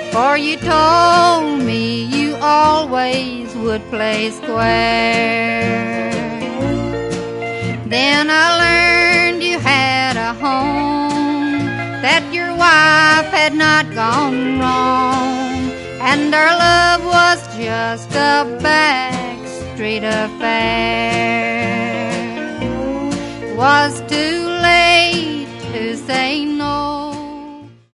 For you told me you always would play square. Then I learned you had a home, that your wife had not gone wrong, and our love was just a backstreet affair. Was too late to say no.